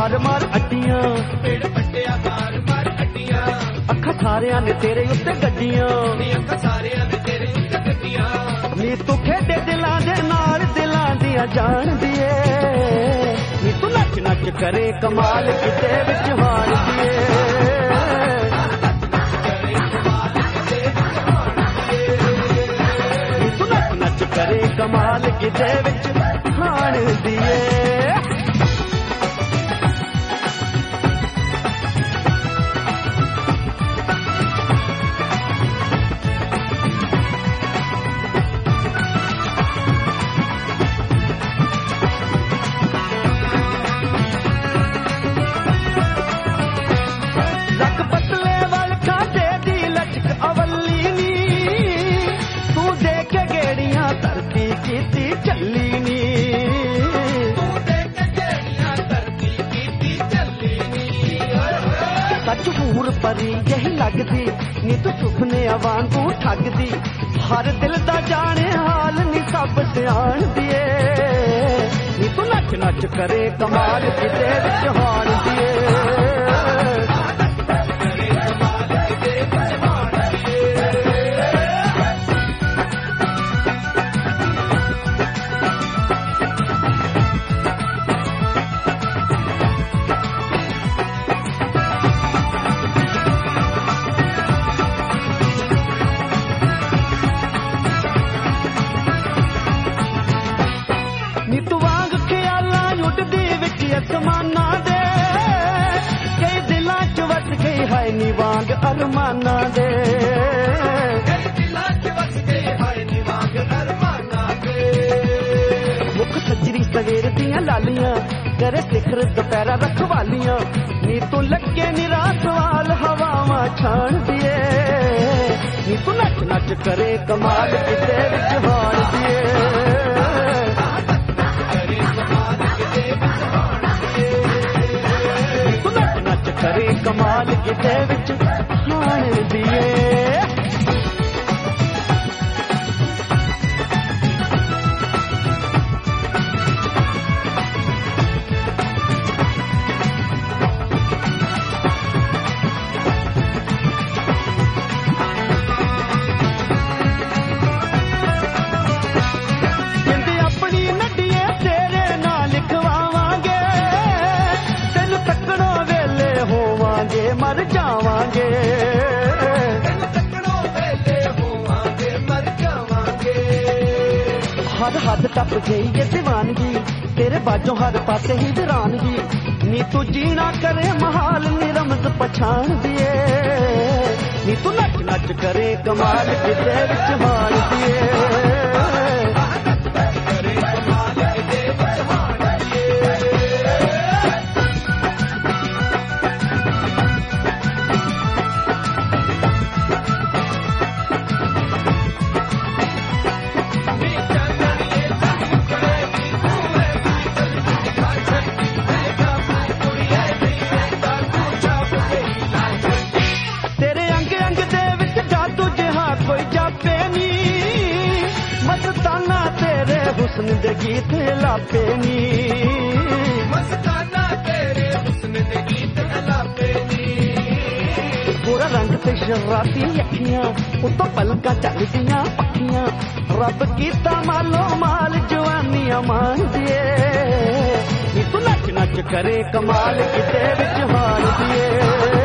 मार मार अड्डियां, पेड़ पट्टिया मार मार अड्डियां, अखा सारियां ने तेरे उत्ते गड्डियां, अखा सारियां ने तेरे उत्ते गड्डियां। नी तू खेडे दिलां दे नाल दिलां दियां जान दिए, नी तू नच नच करे कमाल किते विच हाण दिए। नी तू नच नच करे कमाल किते विच हाण दिए। परी यही लगदी नी तू सुपने वांगू ठगदी, हर दिल दा जाने हाल नी सब सियाण दिए, नी तू नच नच करे कमाल किते विच हाण दिए। वांग अरमाना दे मुख सजरी सवेर दियां लालियां, करे सिखर दोपहरा रखवालियां, नी तू लगे निरा सवाल हवावां छाण दिए, नी तू नच नच करे कमाल किते विच हाण दिए। करे कमाल किते विच हाण दिए। अपनी नडिये तेरे नाल लिखवावांगे, तेन तकड़ो वेले होवांगे मर जावांगे, हर हद टप गई ये दीवानगी, तेरे बाजों हर पासे ही वीरानगी, नी तू जीना करे महाल निरमज पछाण दिए, नी तू नच नच करे कमाल किते विच हाण दिए। हुस्न दे गीत लापे नी, मस्ताना तेरे हुस्न दे गीत लापे नी, पूरा रंग ते शरारती अखियां, उतो पलका चलदियां पखियां, रब कीता मालो माल जवानियां मान दिए, नी तू नच नच करे कमाल किते विच हाण दिए।